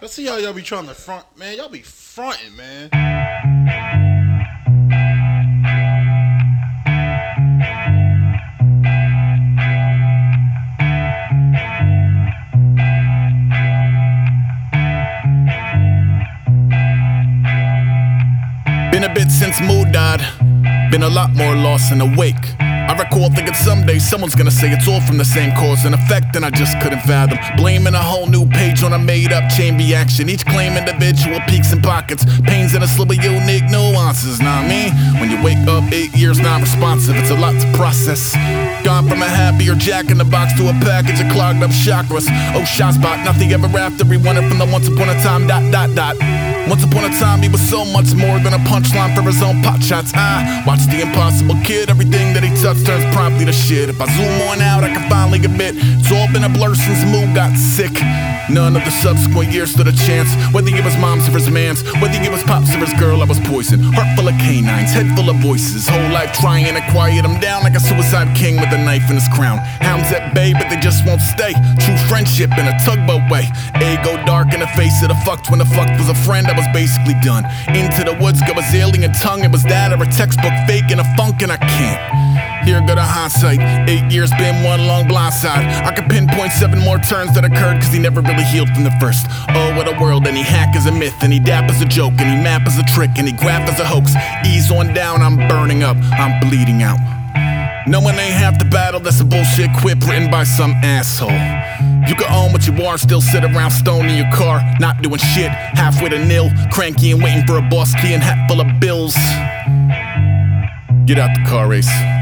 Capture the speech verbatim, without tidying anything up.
Let's see how y'all be trying to front, man. Y'all be fronting, man. Been a bit since Mood died, been a lot more lost and awake. I recall thinking someday someone's gonna say it's all from the same cause and effect, and I just couldn't fathom. Blaming a whole new page on a made-up chain reaction. Each claim individual peaks and pockets, pains in a slew of unique nuances. Nah, me, when you wake up eight years non-responsive, it's a lot to process. Gone from a happier jack in the box to a package of clogged up chakras. Oh, shot spot, nothing ever after. He wanted from the once upon a time dot dot dot. Once upon a time he was so much more than a punchline for his own pot shots. I watched the impossible kid, everything that he touched turns promptly to shit. If I zoom on out, I can finally admit it's all been a blur since Mood got sick. None of the subsequent years stood a chance. Whether it was mom's or his man's, whether it was pops or his girl, I was poisoned. Heart full of canines, head full of voices. Whole life trying to quiet him down like a suicide king with a knife in his crown. Hounds at bay, but they just won't stay. True friendship in a tugboat way. Ego dark in the face of the fucked. When the fucked was a friend, I was basically done. Into the woods, go his alien tongue. It was that or a textbook fake and a funk, and I can't. Here go the hindsight, eight years been one long blindside. I could pinpoint seven more turns that occurred cause he never really healed from the first. Oh, what a world, and he hack is a myth, and he dap is a joke, and he map is a trick, and he graph is a hoax. Ease on down, I'm burning up, I'm bleeding out. Knowing ain't half the battle, that's a bullshit quip written by some asshole. You can own what you are, still sit around stoned in your car, not doing shit, halfway to nil, cranky and waiting for a boss key and hat full of bills. Get out the car race.